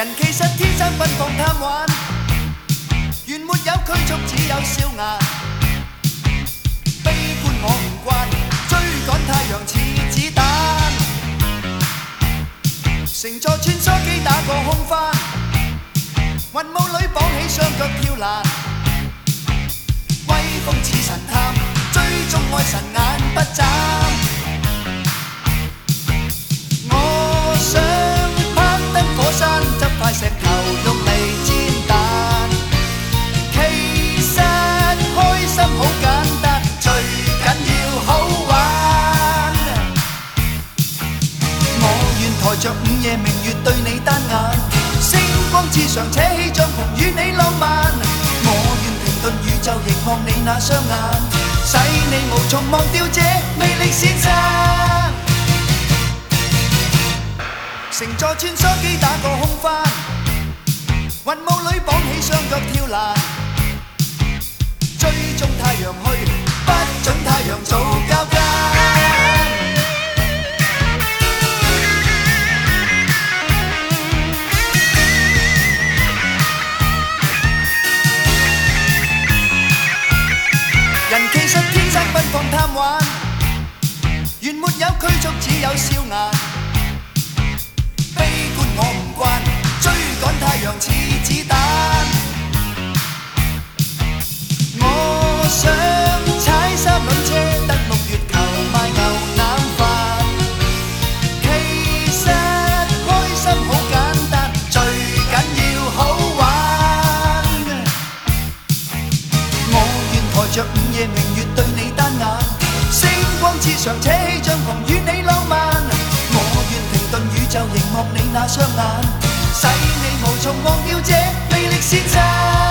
人其實天生奔放貪玩，原沒有拘束，只有笑顏。悲觀我唔慣，追趕太陽似子彈。乘坐穿梭機打個空翻，雲霧裏綁起雙腳跳欄。威風似神探，追蹤愛神眼不眨。我想攀登火山，執塊石頭用嚟煎蛋。其實開心好簡單，最緊要好玩。我願抬着午夜明月對你單眼，星光之上扯起帳篷與你浪漫。我願停頓宇宙凝望你那雙眼，使你無從忘掉這魅力先生。乘坐穿梭機打個空翻，雲霧裏綁起雙腳跳欄。追蹤太陽去，不准太陽做交更。人其實天生奔放貪玩，原沒有拘束，只有笑顏。悲觀我唔慣，追趕太陽似子彈。我想踩三輪車登陸月球賣牛腩飯。其實開心好簡單，最緊要好玩。我願抬着午夜明月對你單眼，星光之上扯起帳篷與你浪漫。我願停頓宇宙凝望你那雙眼，使你無從忘掉這魅力先生。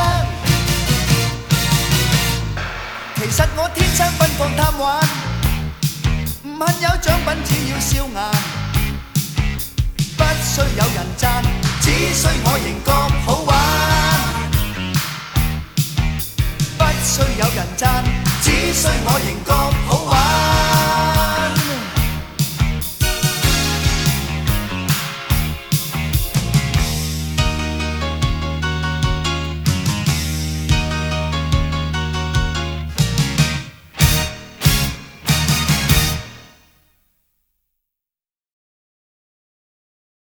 其實我天生奔放貪玩，唔恨有獎品，只要笑顏。不需有人讚，只需我仍覺好玩。不需有人讚，只需我仍覺好玩。